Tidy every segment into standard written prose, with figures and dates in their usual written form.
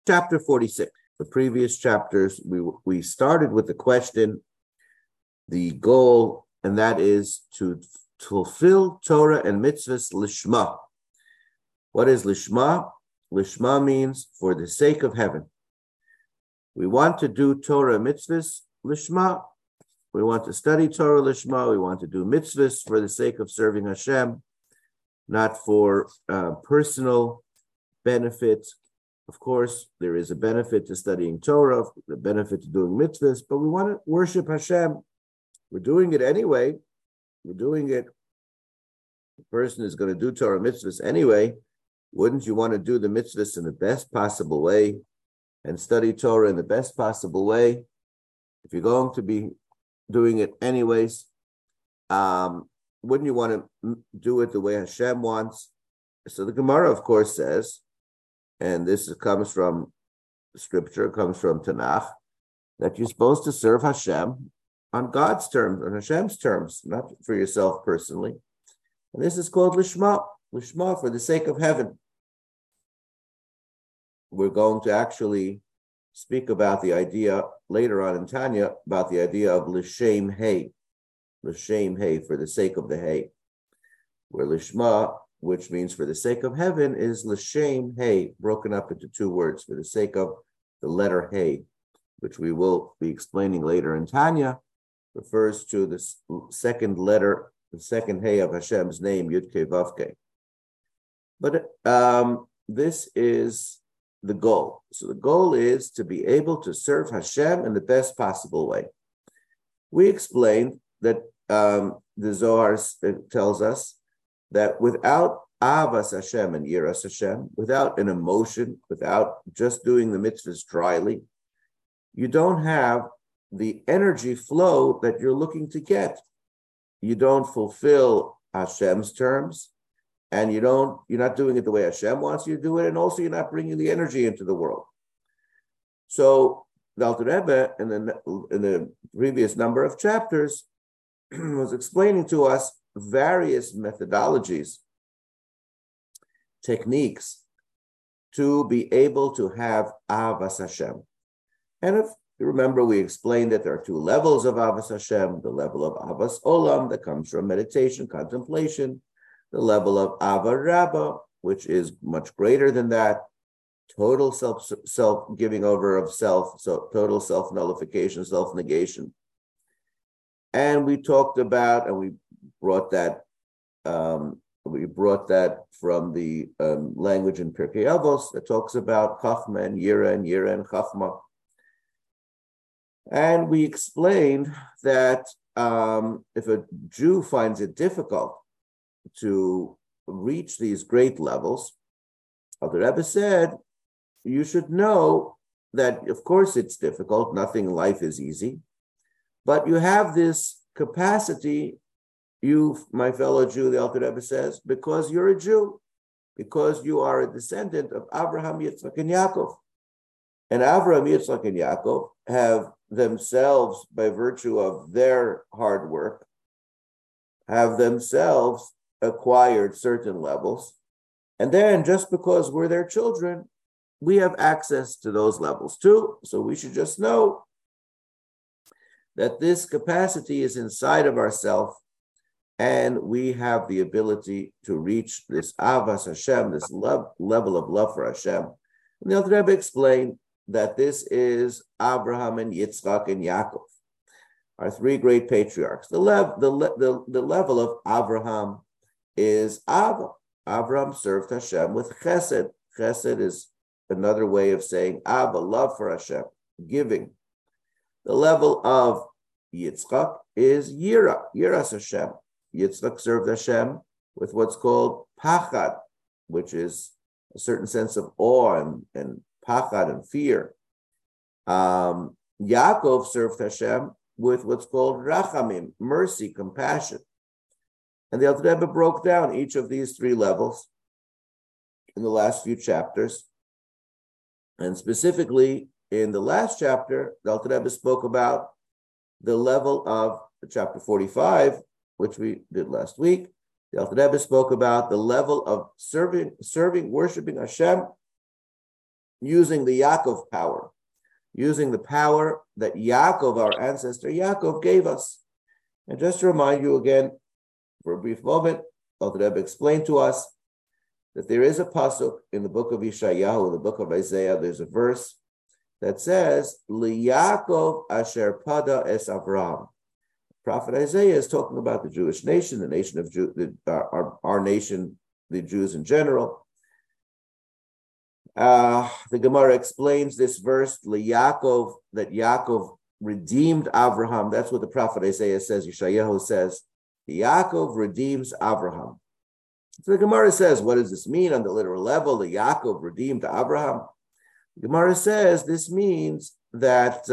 Chapter 46. The previous chapters, we started with the question, the goal, and that is to fulfill Torah and mitzvahs lishma. What is lishma? Lishma means for the sake of heaven. We want to do Torah mitzvahs lishma. We want to study Torah lishma. We want to do mitzvahs for the sake of serving Hashem, not for personal benefit. Of course, there is a benefit to studying Torah, the benefit to doing mitzvahs, but we want to worship Hashem. We're doing it anyway. We're doing it. The person is going to do Torah mitzvahs anyway. Wouldn't you want to do the mitzvahs in the best possible way and study Torah in the best possible way? If you're going to be doing it anyways, wouldn't you want to do it the way Hashem wants? So the Gemara, of course, says, and this comes from Scripture, comes from Tanakh, that you're supposed to serve Hashem on God's terms, on Hashem's terms, not for yourself personally. And this is called lishma, lishma, for the sake of heaven. We're going to actually speak about the idea later on in Tanya, about the idea of l'shem hay, for the sake of the hay, where lishma, which means for the sake of heaven, is l'shem hay, broken up into two words, for the sake of the letter hay, which we will be explaining later in Tanya, refers to the second letter, the second hay of Hashem's name, Yud-Kei Vav-Kei. But this is the goal. So the goal is to be able to serve Hashem in the best possible way. We explained that the Zohar tells us that without Avas Hashem and Yiras Hashem, without an emotion, without just doing the mitzvahs dryly, you don't have the energy flow that you're looking to get. You don't fulfill Hashem's terms, and you're not doing it the way Hashem wants you to do it, and also you're not bringing the energy into the world. So the Alter Rebbe, in the previous number of chapters, was explaining to us various methodologies, techniques to be able to have Avas Hashem. And if you remember, we explained that there are two levels of Avas Hashem, the level of Avas Olam that comes from meditation, contemplation, the level of Ava Rabbah, which is much greater than that, total self giving over of self, so total self-nullification, self-negation. And we talked about, and we brought that from the language in Pirkei Avos that talks about Chachma and Yira and Chachma. And we explained that if a Jew finds it difficult to reach these great levels, the Rebbe said, you should know that, of course, it's difficult. Nothing in life is easy. But you have this capacity, you, my fellow Jew, the Alter Rebbe says, because you're a Jew, because you are a descendant of Abraham, Yitzchak, and Yaakov. And Abraham, Yitzchak, and Yaakov have themselves, by virtue of their hard work, have themselves acquired certain levels. And then just because we're their children, we have access to those levels too. So we should just know that this capacity is inside of ourselves, and we have the ability to reach this Avas Hashem, this level of love for Hashem. And the Alter Rebbe explained that this is Abraham and Yitzchak and Yaakov, our three great patriarchs. The level of Abraham is Ava. Abraham served Hashem with chesed. Chesed is another way of saying Ava, love for Hashem, giving. The level of Yitzchak is Yiras Hashem. Yitzchak served Hashem with what's called Pachad, which is a certain sense of awe and Pachad and fear. Yaakov served Hashem with what's called Rachamim, mercy, compassion. And the Alter Rebbe broke down each of these three levels in the last few chapters. And specifically, in the last chapter, the Alter Rebbe spoke about the level of chapter 45, which we did last week. The Alter Rebbe spoke about the level of serving, worshiping Hashem using the Yaakov power, using the power that Yaakov, our ancestor Yaakov, gave us. And just to remind you again, for a brief moment, Alter Rebbe explained to us that there is a pasuk in the book of Yeshayahu, in the book of Isaiah, there's a verse that says, L'Yaakov asher pada es Avraham. Prophet Isaiah is talking about the Jewish nation, the nation of our nation, the Jews in general. The Gemara explains this verse, L'Yaakov, that Yaakov redeemed Avraham. That's what the prophet Isaiah says, Yeshayahu says, Yaakov redeems Avraham. So the Gemara says, what does this mean on the literal level? The Yaakov redeemed Abraham. The Gemara says this means that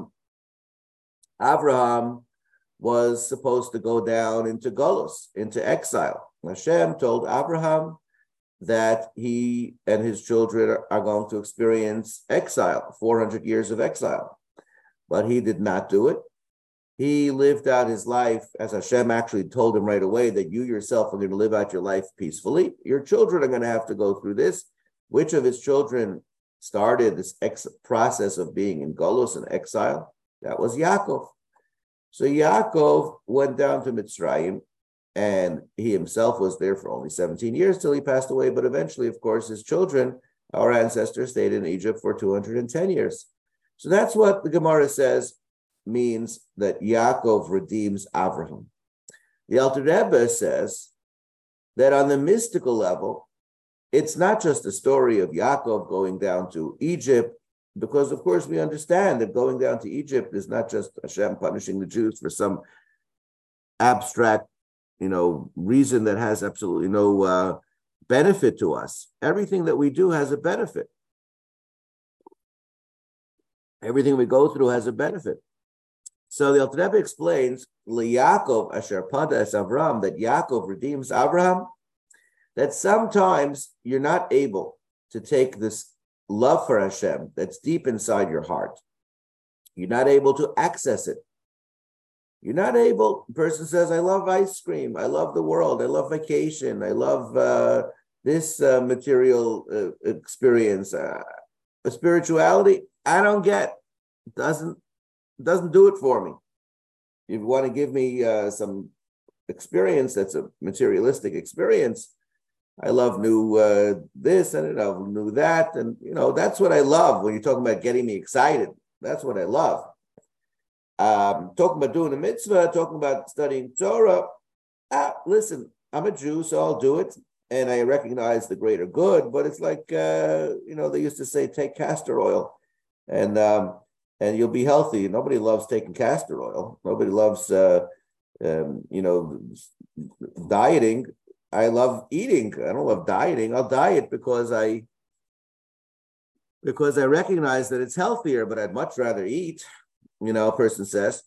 Abraham was supposed to go down into Golus, into exile. Hashem told Abraham that he and his children are going to experience exile, 400 years of exile. But he did not do it. He lived out his life, as Hashem actually told him right away, that you yourself are going to live out your life peacefully. Your children are going to have to go through this. Which of his children started this process of being in Golus and exile? That was Yaakov. So Yaakov went down to Mitzrayim, and he himself was there for only 17 years till he passed away. But eventually, of course, his children, our ancestors, stayed in Egypt for 210 years. So that's what the Gemara says means that Yaakov redeems Avraham. The Alter Rebbe says that on the mystical level, it's not just a story of Yaakov going down to Egypt, because of course we understand that going down to Egypt is not just Hashem punishing the Jews for some abstract, reason that has absolutely no benefit to us. Everything that we do has a benefit. Everything we go through has a benefit. So the Alter Rebbe explains, L'Yaakov asher pada es Avraham, that Yaakov redeems Avraham, that sometimes you're not able to take this love for Hashem that's deep inside your heart. You're not able to access it. You're not able, the person says, I love ice cream, I love the world, I love vacation, I love this material experience. Spirituality, I don't get. It doesn't do it for me. If you want to give me some experience that's a materialistic experience, I love new this and I love new that. And, that's what I love when you're talking about getting me excited. That's what I love. Talking about doing a mitzvah, talking about studying Torah. Listen, I'm a Jew, so I'll do it. And I recognize the greater good, but it's like, they used to say, take castor oil and you'll be healthy. Nobody loves taking castor oil. Nobody loves, dieting. I love eating. I don't love dieting. I'll diet because I recognize that it's healthier, but I'd much rather eat. A person says,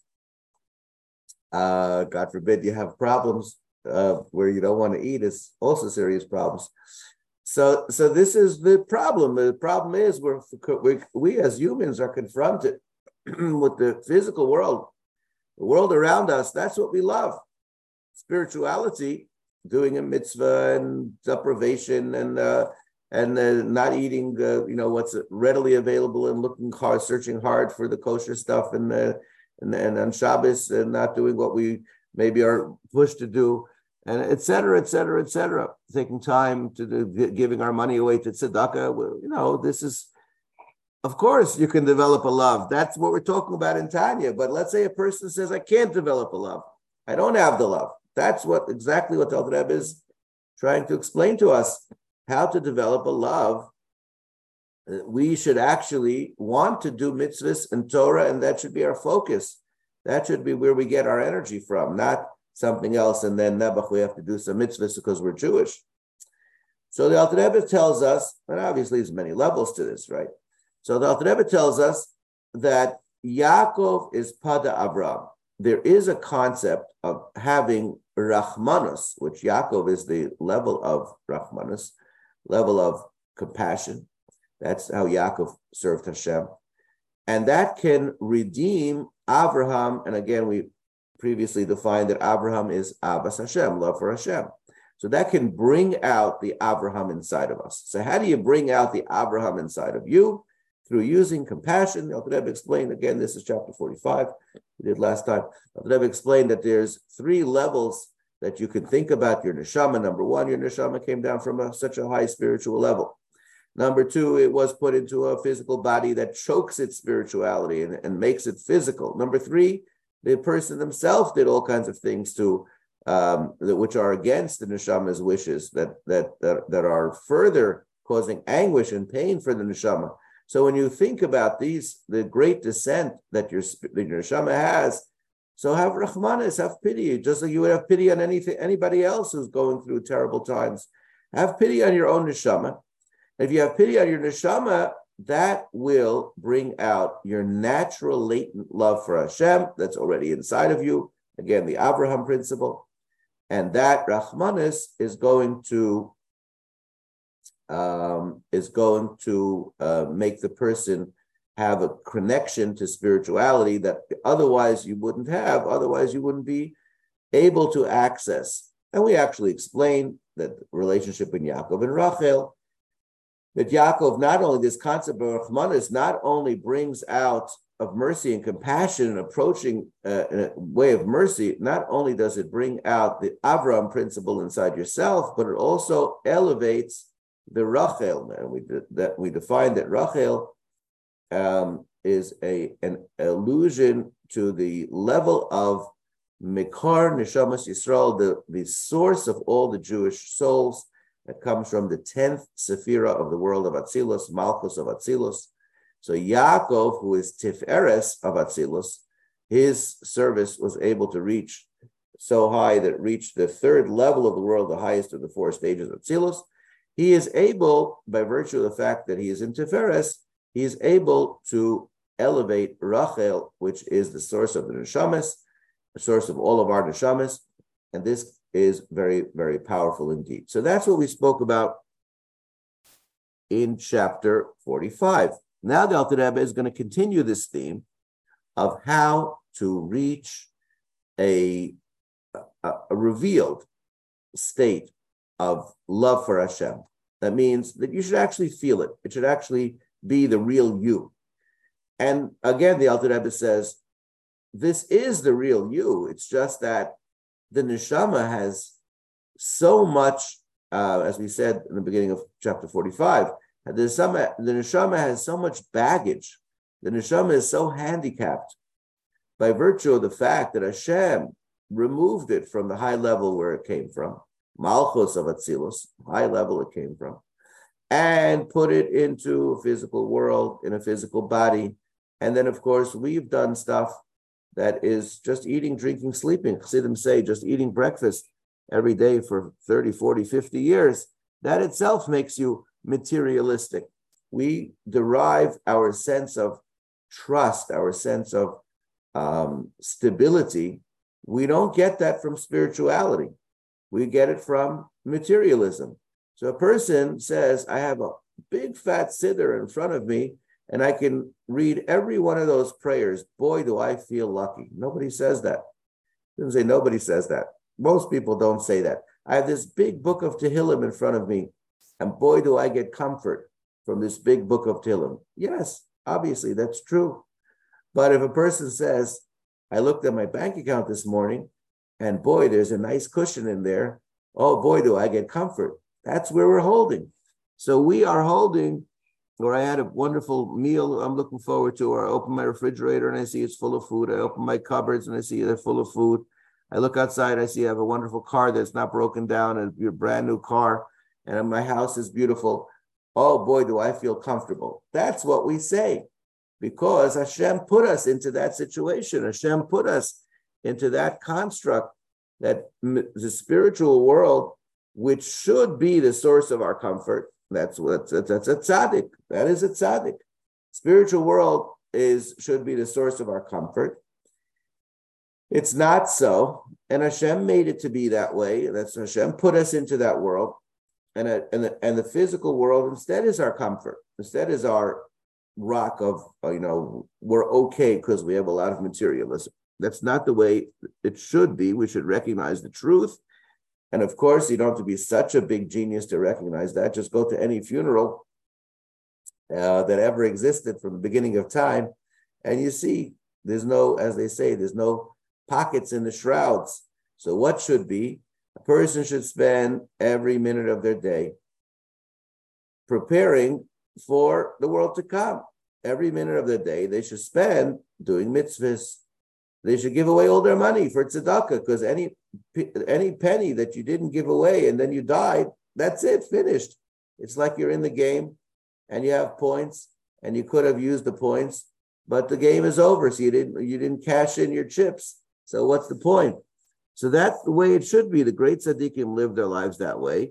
God forbid you have problems where you don't want to eat, is also serious problems. So this is the problem. The problem is we as humans are confronted with the physical world, the world around us. That's what we love. Spirituality, doing a mitzvah and deprivation and not eating, what's readily available and looking hard, searching hard for the kosher stuff and on Shabbos and not doing what we maybe are pushed to do, and et cetera, et cetera, et cetera. Taking time to giving our money away to tzedakah. This is, of course, you can develop a love. That's what we're talking about in Tanya. But let's say a person says, I can't develop a love. I don't have the love. That's exactly what the Alter Rebbe is trying to explain to us, how to develop a love. We should actually want to do mitzvahs and Torah, and that should be our focus. That should be where we get our energy from, not something else. And then nebuch, we have to do some mitzvahs because we're Jewish. So the Alter Rebbe tells us, and obviously there's many levels to this, right? So the Alter Rebbe tells us that Yaakov is pada Avraham. There is a concept of having Rachmanus, which Yaakov is the level of Rachmanus, level of compassion. That's how Yaakov served Hashem. And that can redeem Avraham. And again, we previously defined that Avraham is Abbas Hashem, love for Hashem. So that can bring out the Avraham inside of us. So how do you bring out the Avraham inside of you? Through using compassion. The Alter Rebbe explained, again, this is chapter 45, we did last time. The Alter Rebbe explained that there's 3 levels that you can think about your neshama. Number 1, your neshama came down from such a high spiritual level. Number 2, it was put into a physical body that chokes its spirituality and makes it physical. Number 3, the person themselves did all kinds of things to which are against the neshama's wishes, that are further causing anguish and pain for the neshama. So when you think about these, the great descent that your neshama has, so have rachmanis, have pity, just like you would have pity on anybody else who's going through terrible times. Have pity on your own neshama. If you have pity on your neshama, that will bring out your natural latent love for Hashem that's already inside of you. Again, the Abraham principle. And that rachmanis is going to make the person have a connection to spirituality that otherwise you wouldn't have, otherwise you wouldn't be able to access. And we actually explained that the relationship in Yaakov and Rachel, that Yaakov, not only this concept of rachmanis, not only brings out of mercy and compassion and approaching a way of mercy, not only does it bring out the Avraham principle inside yourself, but it also elevates the Rachel. And we defined that Rachel is an allusion to the level of Mikar Neshamas Yisrael, the source of all the Jewish souls that comes from the 10th Sephira of the world of Atzilus, Malchus of Atzilus. So Yaakov, who is Tiferes of Atzilus, his service was able to reach so high that it reached the 3rd level of the world, the highest of the 4 stages of Atzilus. He is able, by virtue of the fact that he is in Tiferes, he is able to elevate Rachel, which is the source of the neshamas, the source of all of our neshamas, and this is very, very powerful indeed. So that's what we spoke about in chapter 45. Now the Alter Rebbe is going to continue this theme of how to reach a revealed state of love for Hashem. That means that you should actually feel it. It should actually be the real you. And again, the Alter Rebbe says, this is the real you. It's just that the neshama has so much, as we said in the beginning of chapter 45, the neshama has so much baggage. The neshama is so handicapped by virtue of the fact that Hashem removed it from the high level where it came from, Malchus of Atzilus, high level it came from, and put it into a physical world, in a physical body. And then, of course, we've done stuff that is just eating, drinking, sleeping. Chassidim say just eating breakfast every day for 30, 40, 50 years. That itself makes you materialistic. We derive our sense of trust, our sense of stability. We don't get that from spirituality. We get it from materialism. So a person says, I have a big fat siddur in front of me, and I can read every one of those prayers. Boy, do I feel lucky. Nobody says that. I didn't say nobody says that. Most people don't say that. I have this big book of Tehillim in front of me, and boy, do I get comfort from this big book of Tehillim. Yes, obviously, that's true. But if a person says, I looked at my bank account this morning, and boy, there's a nice cushion in there. Oh, boy, do I get comfort. That's where we're holding. So we are holding, or I had a wonderful meal I'm looking forward to, or I open my refrigerator and I see it's full of food. I open my cupboards and I see they're full of food. I look outside, I see I have a wonderful car that's not broken down, and a brand new car, and my house is beautiful. Oh, boy, do I feel comfortable. That's what we say, because Hashem put us into that situation. Hashem put us into that construct, that the spiritual world, which should be the source of our comfort. That's a tzaddik. That is a tzaddik. Spiritual world should be the source of our comfort. It's not so, and Hashem made it to be that way. That's Hashem put us into that world, and the physical world instead is our comfort. Instead is our rock of we're okay because we have a lot of materialism. That's not the way it should be. We should recognize the truth And of course, you don't have to be such a big genius to recognize that. Just go to any funeral that ever existed from the beginning of time, and you see there's no, as they say, there's no pockets in the shrouds. So what should be? A person should spend every minute of their day preparing for the world to come. Every minute of the day they should spend doing mitzvahs. They should give away all their money for tzedakah, because any penny that you didn't give away and then you died, that's it, finished. It's like you're in the game and you have points and you could have used the points, but the game is over, so you didn't cash in your chips. So what's the point? So that's the way it should be. The great tzaddikim live their lives that way.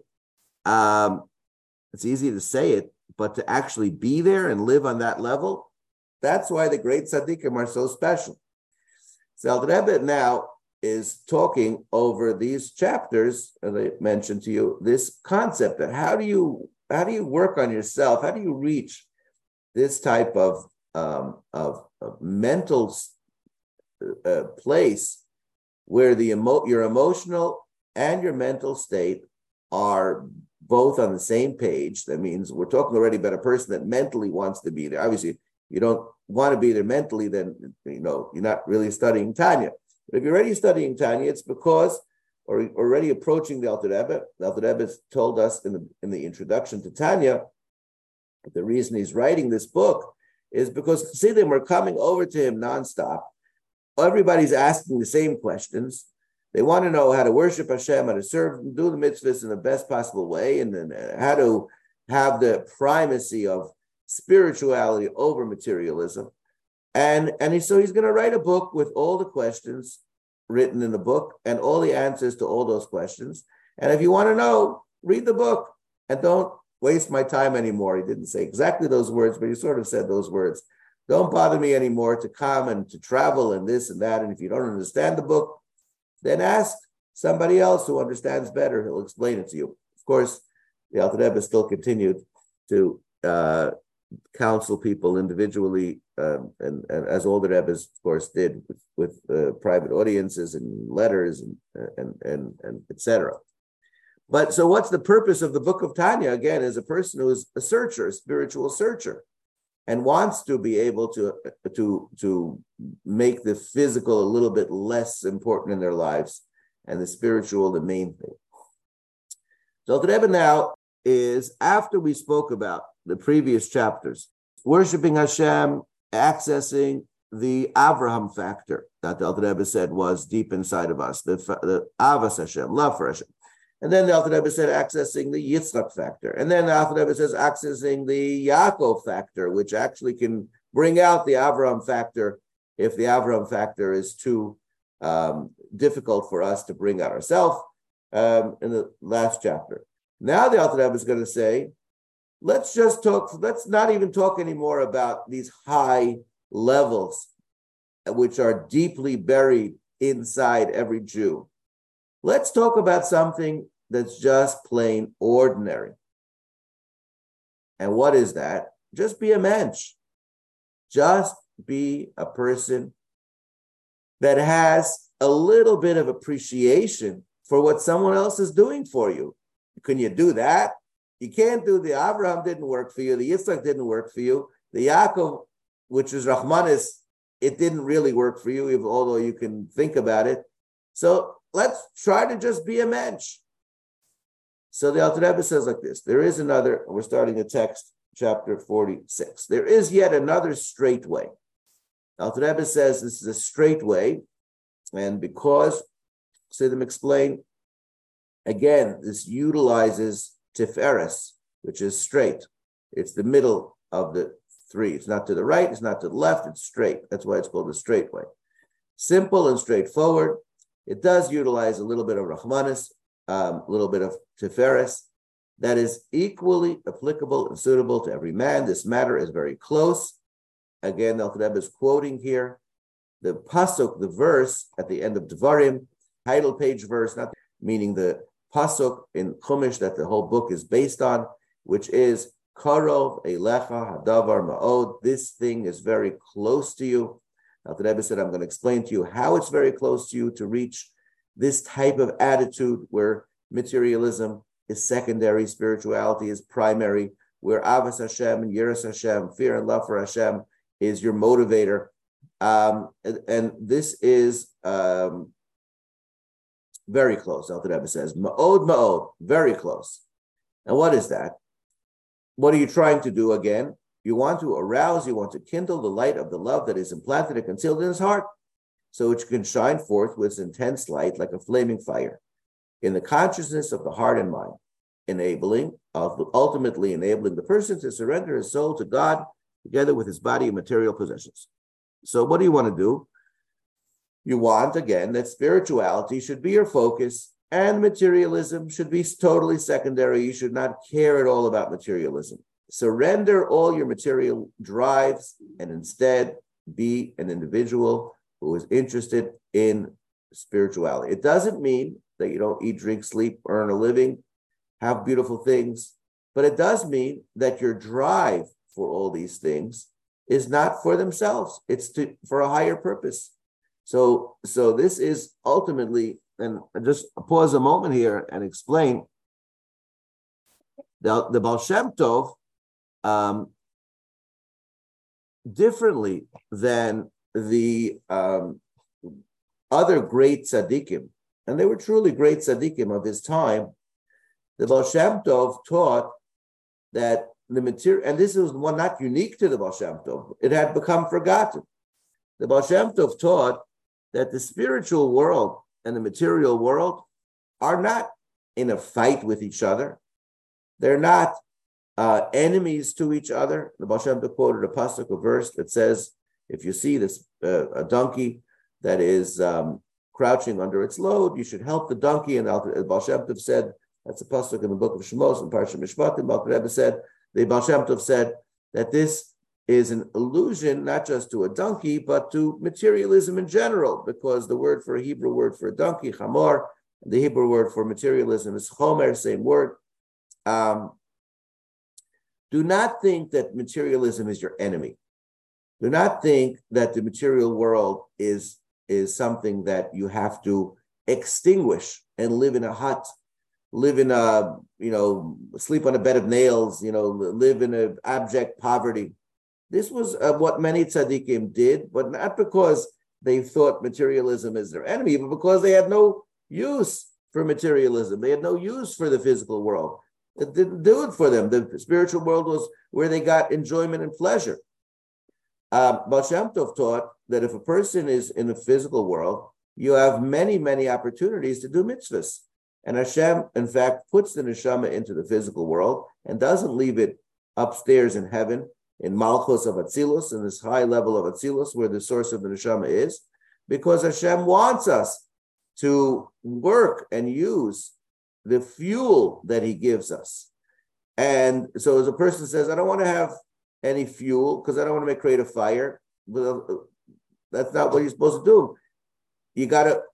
It's easy to say it, but to actually be there and live on that level, that's why the great tzaddikim are so special. So Alter Rebbe now is talking over these chapters, as I mentioned to you, this concept that how do you work on yourself? How do you reach this type of mental place where your emotional and your mental state are both on the same page? That means we're talking already about a person that mentally wants to be there. Obviously, you don't want to be there mentally, then you're not really studying Tanya. But if you're already studying Tanya, it's because, or already approaching the Alter Rebbe. The Alter Rebbe told us in the introduction to Tanya, the reason he's writing this book is because Chassidim were coming over to him nonstop. Everybody's asking the same questions. They want to know how to worship Hashem, how to serve, do the mitzvahs in the best possible way, and then how to have the primacy of spirituality over materialism. And so he's going to write a book with all the questions written in the book and all the answers to all those questions. And if you want to know, read the book and don't waste my time anymore. He didn't say exactly those words, but he sort of said those words. Don't bother me anymore to come and to travel and this and that. And if you don't understand the book, then ask somebody else who understands better. He'll explain it to you. Of course, the Alter Rebbe still continued to counsel people individually, and as all the Rebbes, of course, did with private audiences and letters and etc. But so what's the purpose of the book of Tanya? Again, as a person who is a searcher, a spiritual searcher, and wants to be able to make the physical a little bit less important in their lives, and the spiritual the main thing. So the Rebbe now is, after we spoke about the previous chapters, worshiping Hashem, accessing the Avraham factor that the Alter Rebbe said was deep inside of us, the Avas Hashem, love for Hashem. And then the Alter Rebbe said accessing the Yitzchak factor. And then the Alter Rebbe says accessing the Yaakov factor, which actually can bring out the Avraham factor if the Avraham factor is too difficult for us to bring out ourselves, in the last chapter. Now the Alter Rebbe is going to say, let's not even talk anymore about these high levels, which are deeply buried inside every Jew. Let's talk about something that's just plain ordinary. And what is that? Just be a mensch. Just be a person that has a little bit of appreciation for what someone else is doing for you. Can you do that? You can't do the Abraham didn't work for you. The Yitzchak didn't work for you. The Yaakov, which is Rahmanis, it didn't really work for you, although you can think about it. So let's try to just be a mensch. So the Alter Rebbe says like this. There is another, we're starting the text, chapter 46. There is yet another straight way. Alter Rebbe says this is a straight way, and because, see them explain, again, this utilizes Tiferes, which is straight. It's the middle of the three. It's not to the right, it's not to the left, it's straight. That's why it's called the straight way. Simple and straightforward. It does utilize a little bit of Rahmanis, a little bit of Tiferes. That is equally applicable and suitable to every man. This matter is very close. Again, Alter Rebbe is quoting here the pasuk, the verse at the end of Devarim, title page verse, not meaning the pasuk in Chumash that the whole book is based on, which is Karov Eilecha Hadavar Ma'od. This thing is very close to you. Alter Rebbe said, I'm going to explain to you how it's very close to you to reach this type of attitude where materialism is secondary, spirituality is primary, where Avas Hashem and Yiras Hashem, fear and love for Hashem, is your motivator. And this is very close, Alter Rebbe says. Ma'od, ma'od, very close. And what is that? What are you trying to do again? You want to arouse, you want to kindle the light of the love that is implanted and concealed in his heart, so it can shine forth with intense light like a flaming fire in the consciousness of the heart and mind, ultimately enabling the person to surrender his soul to God together with his body and material possessions. So what do you want to do? You want, again, that spirituality should be your focus and materialism should be totally secondary. You should not care at all about materialism. Surrender all your material drives and instead be an individual who is interested in spirituality. It doesn't mean that you don't eat, drink, sleep, earn a living, have beautiful things, but it does mean that your drive for all these things is not for themselves. It's for a higher purpose. So this is ultimately, and just pause a moment here and explain, the Baal Shem Tov, differently than the other great tzaddikim, and they were truly great tzaddikim of his time, the Baal Shem Tov taught that the material, and this is one not unique to the Baal Shem Tov, it had become forgotten. The Baal Shem Tov taught that the spiritual world and the material world are not in a fight with each other. They're not enemies to each other. The Baal Shem Tov quoted a pasuk, a verse that says, if you see this a donkey that is crouching under its load, you should help the donkey. And the Baal Shem Tov said, that's a pasuk in the book of Shemos and Parsha Mishpatim. The Baal Shem Tov said that this is an allusion not just to a donkey, but to materialism in general, because the word for a Hebrew word for a donkey, chamor, the Hebrew word for materialism is chomer, same word. Do not think that materialism is your enemy. Do not think that the material world is something that you have to extinguish and live in a hut, live in a, sleep on a bed of nails, live in an abject poverty. This was what many tzaddikim did, but not because they thought materialism is their enemy, but because they had no use for materialism. They had no use for the physical world. It didn't do it for them. The spiritual world was where they got enjoyment and pleasure. Baal Shem Tov taught that if a person is in the physical world, you have many, many opportunities to do mitzvahs. And Hashem, in fact, puts the neshama into the physical world and doesn't leave it upstairs in heaven, in Malchus of Atzilus, in this high level of Atzilus, where the source of the neshama is, because Hashem wants us to work and use the fuel that he gives us. And so as a person says, I don't want to have any fuel because I don't want to create a fire, that's not what you're supposed to do. You got to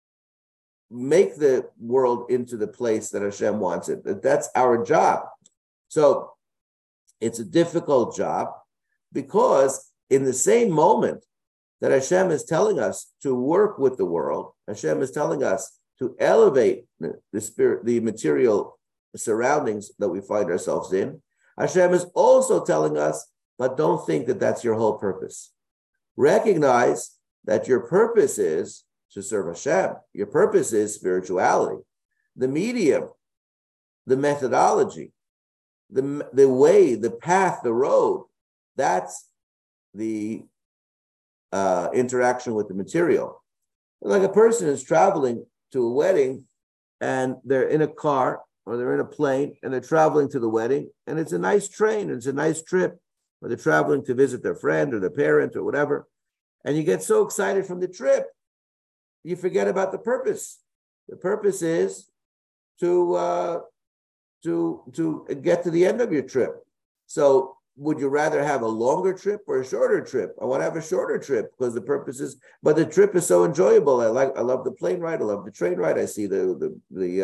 make the world into the place that Hashem wants it. That's our job. So it's a difficult job because in the same moment that Hashem is telling us to work with the world, Hashem is telling us to elevate the spirit, the material surroundings that we find ourselves in, Hashem is also telling us, but don't think that that's your whole purpose. Recognize that your purpose is to serve Hashem. Your purpose is spirituality. The medium, the methodology, the way, the path, the road, that's the interaction with the material. Like a person is traveling to a wedding and they're in a car or they're in a plane and they're traveling to the wedding and it's a nice train, it's a nice trip, or they're traveling to visit their friend or their parent or whatever, and you get so excited from the trip, you forget about the purpose. The purpose is to get to the end of your trip. So would you rather have a longer trip or a shorter trip? I want to have a shorter trip because the purpose is, but the trip is so enjoyable. I love the plane ride. I love the train ride. I see the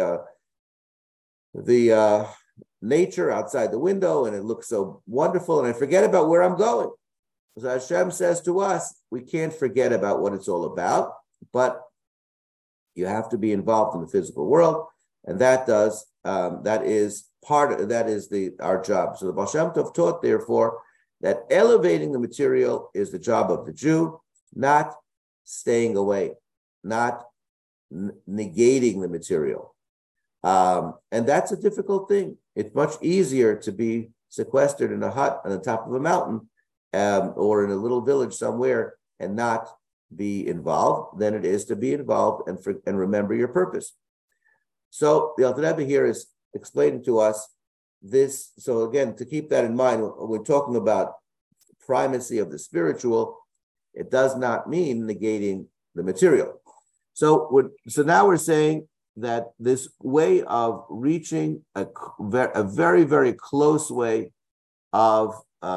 nature outside the window and it looks so wonderful. And I forget about where I'm going. So Hashem says to us, we can't forget about what it's all about, but you have to be involved in the physical world. And that is our job. So the Baal Shem Tov taught, therefore, that elevating the material is the job of the Jew, not staying away, not negating the material. And that's a difficult thing. It's much easier to be sequestered in a hut on the top of a mountain or in a little village somewhere and not be involved than it is to be involved and remember your purpose. So the Alter Rebbe here is explaining to us this. So again, to keep that in mind, when we're talking about primacy of the spiritual, it does not mean negating the material. So now we're saying that this way of reaching a very, very close way to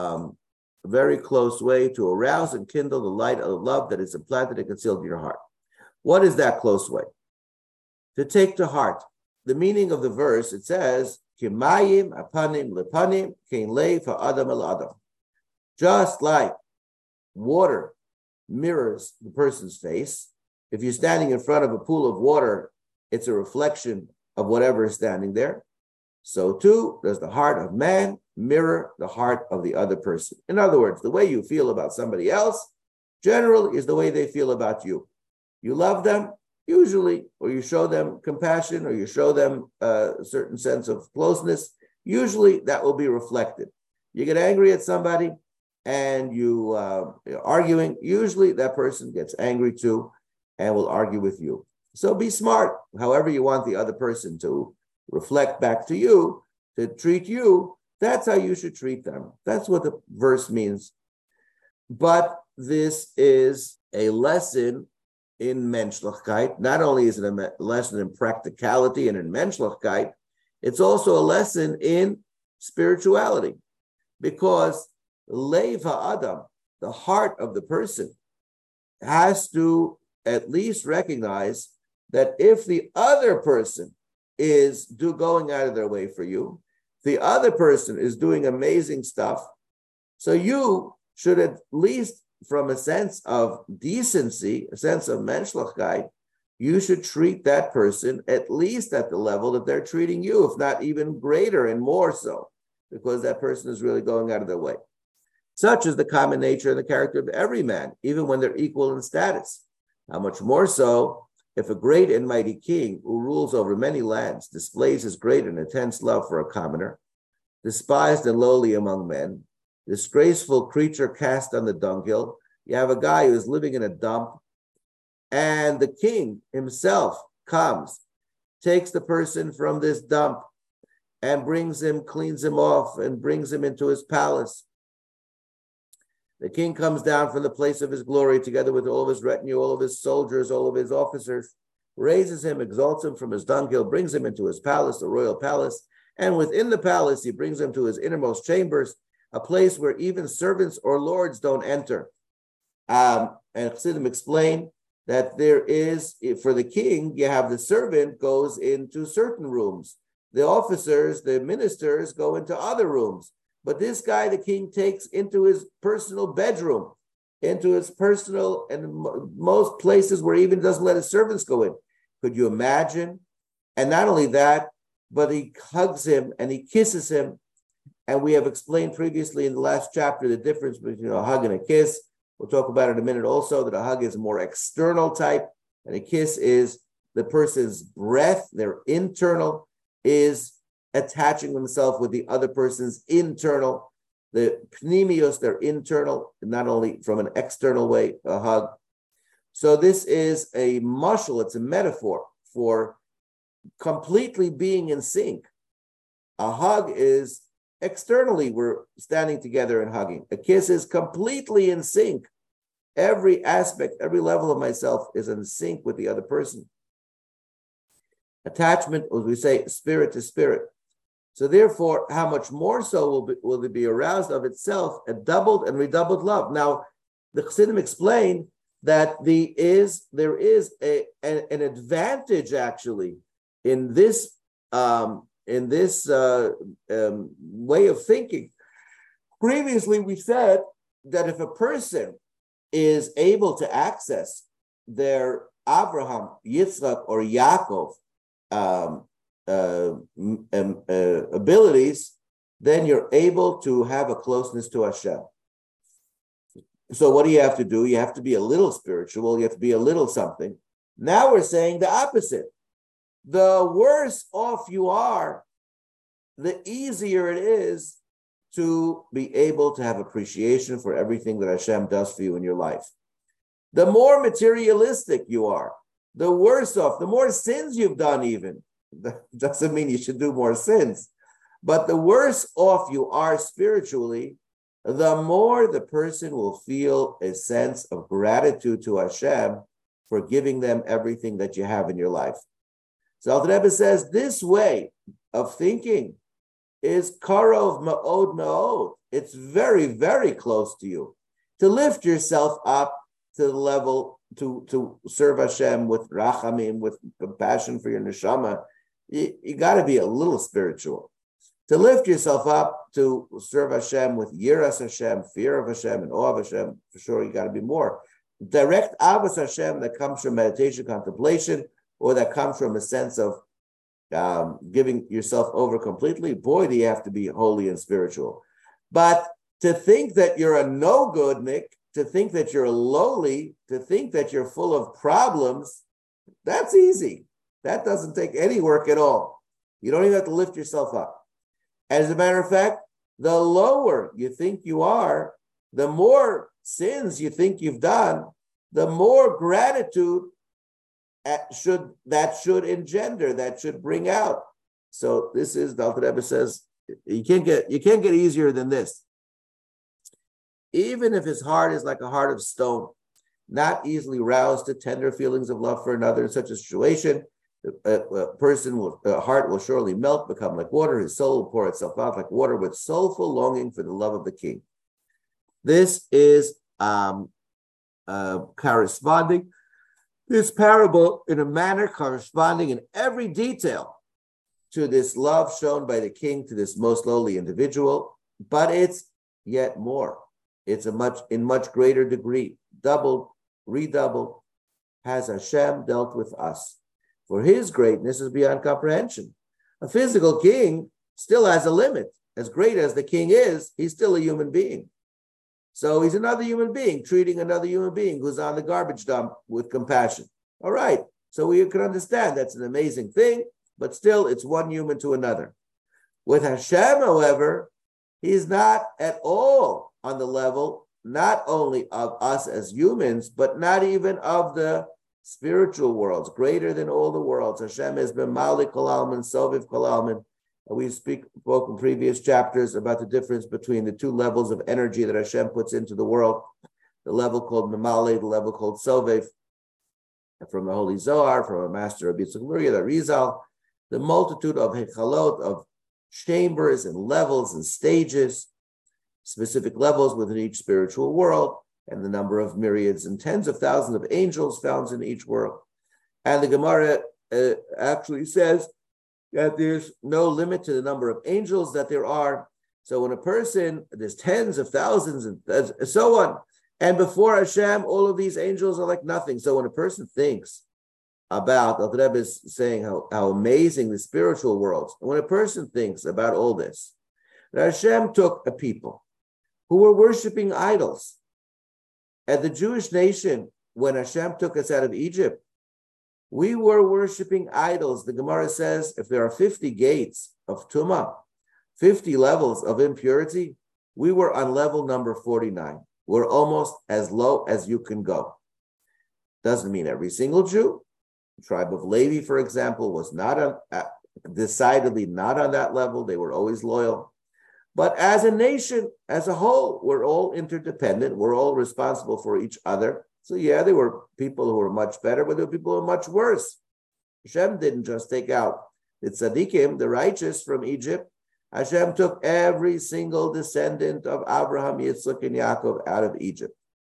arouse and kindle the light of love that is implanted and concealed in your heart. What is that close way? To take to heart. The meaning of the verse, it says, Kimayim apanim lepanim kein lev ha'adam el adam. Just like water mirrors the person's face, if you're standing in front of a pool of water, it's a reflection of whatever is standing there. So too does the heart of man mirror the heart of the other person. In other words, the way you feel about somebody else generally is the way they feel about you. You love them, usually, or you show them compassion, or you show them a certain sense of closeness, usually that will be reflected. You get angry at somebody and you're arguing, usually that person gets angry too and will argue with you. So be smart. However you want the other person to reflect back to you, to treat you, that's how you should treat them. That's what the verse means. But this is a lesson in menschlichkeit. Not only is it a lesson in practicality and in menschlichkeit, it's also a lesson in spirituality, because Lev ha'adam, the heart of the person, has to at least recognize that if the other person is going out of their way for you, the other person is doing amazing stuff, so you should at least, from a sense of decency, a sense of menschlichkeit, you should treat that person at least at the level that they're treating you, if not even greater and more so, because that person is really going out of their way. Such is the common nature and the character of every man, even when they're equal in status. How much more so if a great and mighty king who rules over many lands displays his great and intense love for a commoner, despised and lowly among men, disgraceful creature cast on the dunghill. You have a guy who is living in a dump, and the king himself comes, takes the person from this dump and cleans him off and brings him into his palace. The king comes down from the place of his glory together with all of his retinue, all of his soldiers, all of his officers, raises him, exalts him from his dunghill, brings him into his palace, the royal palace, and within the palace he brings him to his innermost chambers, a place where even servants or lords don't enter. And Chassidim explain that there is, for the king, you have the servant goes into certain rooms. The officers, the ministers go into other rooms. But this guy, the king, takes into his personal bedroom, into his personal, and most places where he even doesn't let his servants go in. Could you imagine? And not only that, but he hugs him and he kisses him. And we have explained previously in the last chapter the difference between a hug and a kiss. We'll talk about it in a minute also, that a hug is a more external type, and a kiss is the person's breath, their internal, is attaching themselves with the other person's internal, the pneumios, their internal, not only from an external way, a hug. So this is a mashal, it's a metaphor for completely being in sync. A hug is externally, we're standing together and hugging. A kiss is completely in sync. Every aspect, every level of myself is in sync with the other person. Attachment, as we say, spirit to spirit. So therefore, how much more so will it be aroused of itself, a doubled and redoubled love? Now, the Chassidim explain that there is an advantage actually in this way of thinking. Previously, we said that if a person is able to access their Abraham, Yitzchak, or Yaakov abilities, then you're able to have a closeness to Hashem. So what do you have to do? You have to be a little spiritual. You have to be a little something. Now we're saying the opposite. The worse off you are, the easier it is to be able to have appreciation for everything that Hashem does for you in your life. The more materialistic you are, the worse off, the more sins you've done even. That doesn't mean you should do more sins. But the worse off you are spiritually, the more the person will feel a sense of gratitude to Hashem for giving them everything that you have in your life. So Alter Rebbe says this way of thinking is karov ma'od ma'od. It's very, very close to you. To lift yourself up to the level to serve Hashem with rachamim, with compassion for your neshama, you got to be a little spiritual. To lift yourself up to serve Hashem with yiras Hashem, fear of Hashem, and awe of Hashem, for sure you got to be more. Direct avos Hashem that comes from meditation, contemplation, or that comes from a sense of giving yourself over completely, boy, do you have to be holy and spiritual. But to think that you're a no-goodnik, to think that you're lowly, to think that you're full of problems, that's easy. That doesn't take any work at all. You don't even have to lift yourself up. As a matter of fact, the lower you think you are, the more sins you think you've done, the more gratitude that should engender, that should bring out. So this is, the Alter Rebbe says, you can't get easier than this. Even if his heart is like a heart of stone, not easily roused to tender feelings of love for another in such a situation, a heart will surely melt, become like water. His soul will pour itself out like water with soulful longing for the love of the king. This is corresponding, this parable in a manner corresponding in every detail to this love shown by the king to this most lowly individual, but it's yet more. It's in much greater degree, doubled, redoubled, has Hashem dealt with us. For his greatness is beyond comprehension. A physical king still has a limit. As great as the king is, he's still a human being. So he's another human being, treating another human being who's on the garbage dump with compassion. All right, so we can understand that's an amazing thing, but still it's one human to another. With Hashem, however, he's not at all on the level, not only of us as humans, but not even of the spiritual worlds, greater than all the worlds. Hashem has been Malik Kol Almin, Soviv Kol Almin. We spoke in previous chapters about the difference between the two levels of energy that Hashem puts into the world, the level called Mamale, the level called Soviv, from the Holy Zohar, from a master of Yitzchak Luria, the Rizal, the multitude of hechalot, of chambers and levels and stages, specific levels within each spiritual world, and the number of myriads and tens of thousands of angels found in each world. And the Gemara actually says that there's no limit to the number of angels that there are. So when a person, there's tens of thousands and so on. And before Hashem, all of these angels are like nothing. So when a person thinks about, Alter Rebbe is saying how amazing the spiritual worlds, when a person thinks about all this, that Hashem took a people who were worshiping idols. At the Jewish nation, when Hashem took us out of Egypt, we were worshiping idols. The Gemara says if there are 50 gates of Tumah, 50 levels of impurity, we were on level number 49. We're almost as low as you can go. Doesn't mean every single Jew. The tribe of Levi, for example, was not decidedly not on that level. They were always loyal. But as a nation, as a whole, we're all interdependent. We're all responsible for each other. So yeah, there were people who were much better, but there were people who were much worse. Hashem didn't just take out the tzaddikim, the righteous, from Egypt. Hashem took every single descendant of Abraham, Yitzchak, and Yaakov out of Egypt.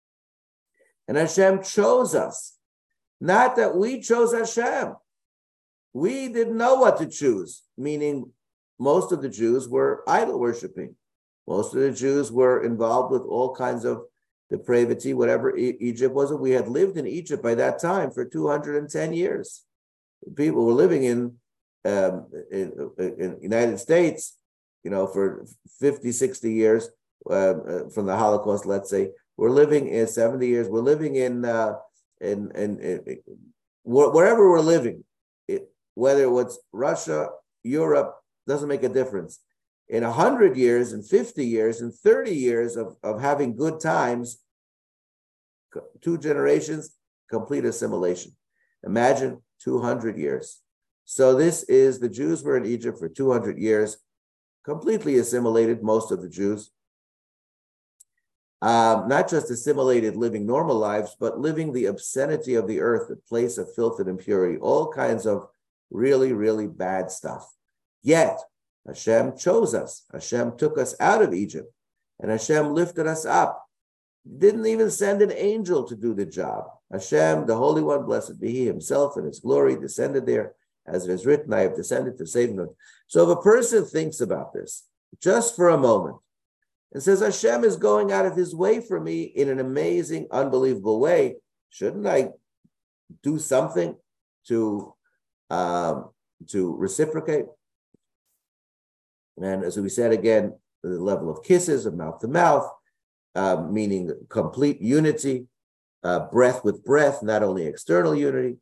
And Hashem chose us. Not that we chose Hashem. We didn't know what to choose, meaning most of the Jews were idol worshiping. Most of the Jews were involved with all kinds of depravity, whatever Egypt was. We had lived in Egypt by that time for 210 years. People were living in in United States, for 50, 60 years from the Holocaust, let's say, we're living in 70 years, we're living in wherever we're living, whether it was Russia, Europe, doesn't make a difference. In 100 years, in 50 years, in 30 years of having good times, 2 generations, complete assimilation. Imagine 200 years. So the Jews were in Egypt for 200 years, completely assimilated, most of the Jews. Not just assimilated, living normal lives, but living the obscenity of the earth, the place of filth and impurity, all kinds of really, really bad stuff. Yet, Hashem chose us. Hashem took us out of Egypt, and Hashem lifted us up. Didn't even send an angel to do the job. Hashem, the Holy One, blessed be He Himself and His glory, descended there. As it is written, I have descended to save them. So if a person thinks about this just for a moment and says, Hashem is going out of His way for me in an amazing, unbelievable way, shouldn't I do something to reciprocate? And as we said again, the level of kisses, of mouth to mouth, meaning complete unity, breath with breath, not only external unity.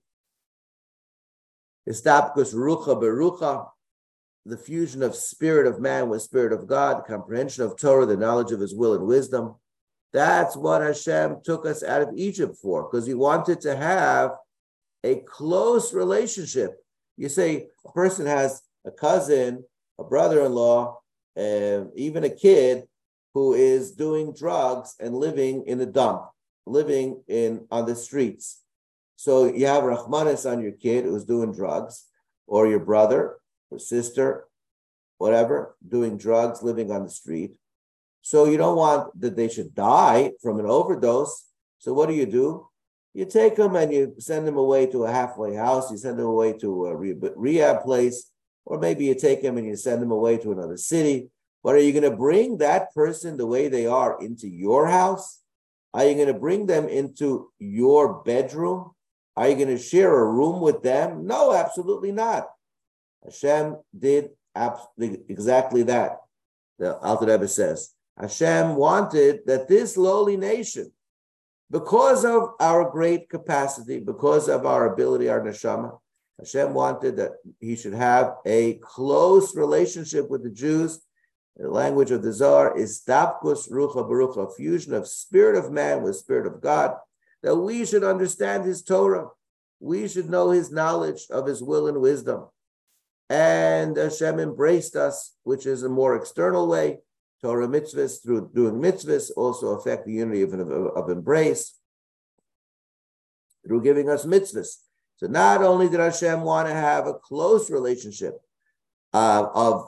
Istapkus rucha berucha, the fusion of spirit of man with spirit of God, comprehension of Torah, the knowledge of His will and wisdom. That's what Hashem took us out of Egypt for, because He wanted to have a close relationship. You say a person has a cousin, a brother-in-law, and even a kid who is doing drugs and living in a dump, living on the streets. So you have Rahmanis on your kid who's doing drugs, or your brother or sister, whatever, doing drugs, living on the street. So you don't want that they should die from an overdose. So what do? You take them and you send them away to a halfway house. You send them away to a rehab place, or maybe you take them and you send them away to another city. But are you going to bring that person the way they are into your house? Are you going to bring them into your bedroom? Are you going to share a room with them? No, absolutely not. Hashem did exactly that. The Alter Rebbe says, Hashem wanted that this lowly nation, because of our great capacity, because of our ability, our neshama, Hashem wanted that He should have a close relationship with the Jews. The language of the Zohar is Stapkus Rucha Barucha, a fusion of spirit of man with spirit of God, that we should understand His Torah. We should know His knowledge of His will and wisdom. And Hashem embraced us, which is a more external way. Torah mitzvahs, through doing mitzvahs, also affect the unity of embrace, through giving us mitzvahs. So not only did Hashem want to have a close relationship of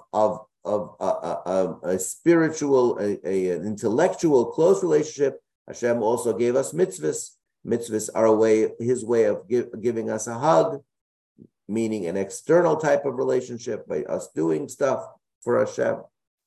a spiritual, an intellectual close relationship, Hashem also gave us mitzvahs. Mitzvahs are His way of giving us a hug, meaning an external type of relationship by us doing stuff for Hashem.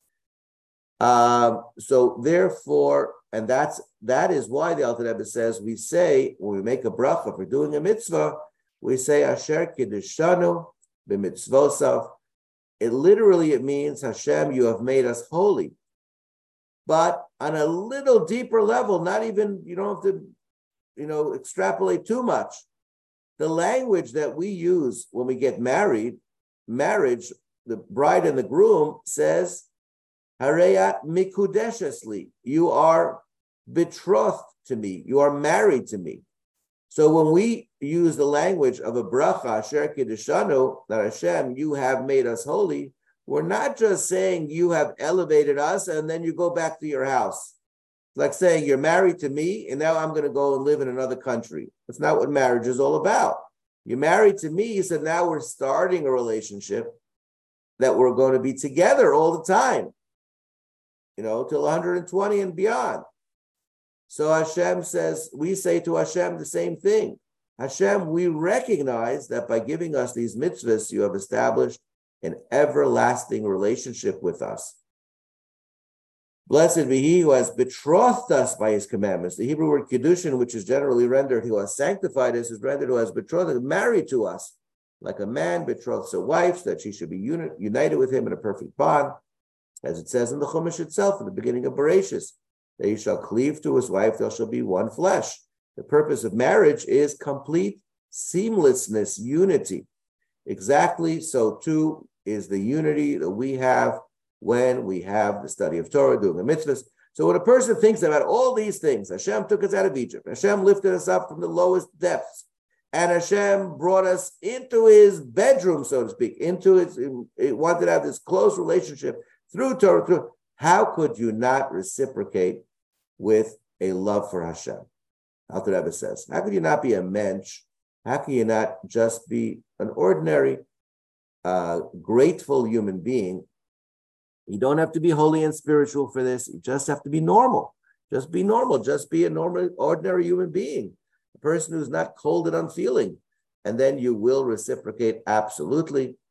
So therefore, and that is why the Alter Rebbe says, we say, when we make a bracha for doing a mitzvah, we say, Asher Kiddushanu b'mitzvosav. It means, Hashem, you have made us holy. But on a little deeper level, not even, you don't have to, extrapolate too much. The language that we use when we get married, marriage, the bride and the groom says, Hareyat mikudeshesli, you are betrothed to me, you are married to me. So when we use the language of a bracha, Asher Kiddushanu, that Hashem, you have made us holy, we're not just saying you have elevated us and then you go back to your house. It's like saying you're married to me and now I'm going to go and live in another country. That's not what marriage is all about. You're married to me, so now we're starting a relationship that we're going to be together all the time, till 120 and beyond. So Hashem says, we say to Hashem the same thing. Hashem, we recognize that by giving us these mitzvahs, you have established an everlasting relationship with us. Blessed be He who has betrothed us by His commandments. The Hebrew word kiddushin, which is generally rendered who has sanctified us, is rendered who has betrothed us, married to us. like a man betroths a wife, so that she should be united with him in a perfect bond, as it says in the Chumash itself, in the beginning of Bereshis, that he shall cleave to his wife, there shall be one flesh. The purpose of marriage is complete seamlessness, unity. Exactly so too is the unity that we have when we have the study of Torah, doing the mitzvahs. So when a person thinks about all these things, Hashem took us out of Egypt, Hashem lifted us up from the lowest depths, and Hashem brought us into his bedroom, so to speak, it wanted to have this close relationship through Torah. How could you not reciprocate with a love for Hashem? Alter Rebbe says, how could you not be a mensch? How can you not just be an ordinary, grateful human being? You don't have to be holy and spiritual for this. You just have to be normal. Just be normal. Just be a normal, ordinary human being. A person who's not cold and unfeeling. And then you will reciprocate absolutely.